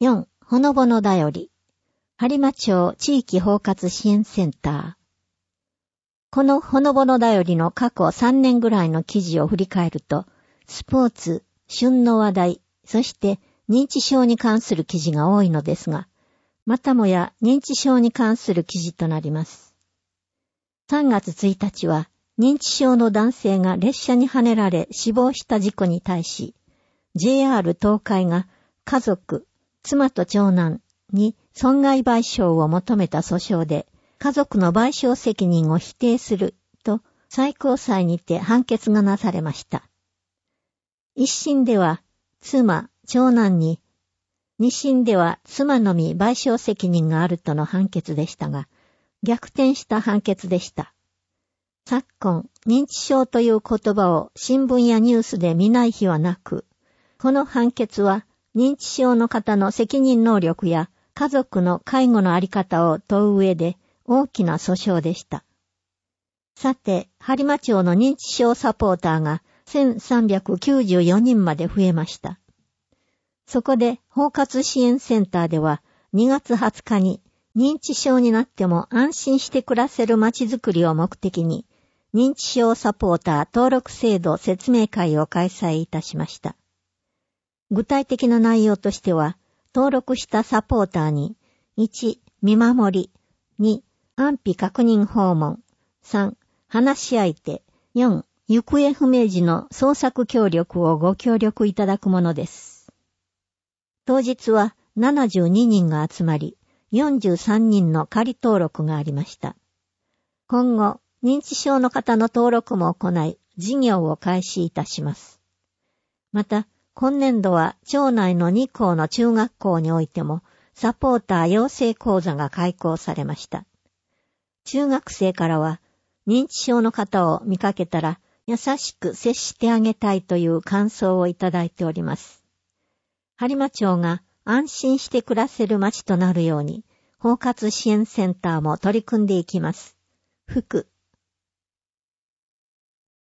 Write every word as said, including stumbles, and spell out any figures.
よん、ほのぼのだより。播磨町地域包括支援センター。このほのぼのだよりの過去さんねんぐらいの記事を振り返ると、スポーツ、旬の話題、そして認知症に関する記事が多いのですが、またもや認知症に関する記事となります。さんがつついたちは、認知症の男性が列車にはねられ死亡した事故に対し、ジェイアール 東海が家族、妻と長男に損害賠償を求めた訴訟で、家族の賠償責任を否定すると最高裁にて判決がなされました。一審では妻、長男に、二審では妻のみ賠償責任があるとの判決でしたが、逆転した判決でした。昨今、認知症という言葉を新聞やニュースで見ない日はなく、この判決は認知症の方の責任能力や家族の介護のあり方を問う上で大きな訴訟でした。さて、播磨町の認知症サポーターがせんさんびゃくきゅうじゅうよにんまで増えました。そこで包括支援センターではにがつはつかに認知症になっても安心して暮らせるまちづくりを目的に認知症サポーター登録制度説明会を開催いたしました。具体的な内容としては、登録したサポーターにいち、見守り、に、安否確認訪問、さん、話し相手、よん、行方不明時の捜索協力をご協力いただくものです。当日はななじゅうににんが集まり、よんじゅうさんにんの仮登録がありました。今後、認知症の方の登録も行い、事業を開始いたします。また、今年度は町内のにこうの中学校においても、サポーター養成講座が開講されました。中学生からは、認知症の方を見かけたら、優しく接してあげたいという感想をいただいております。播磨町が安心して暮らせる町となるように、包括支援センターも取り組んでいきます。福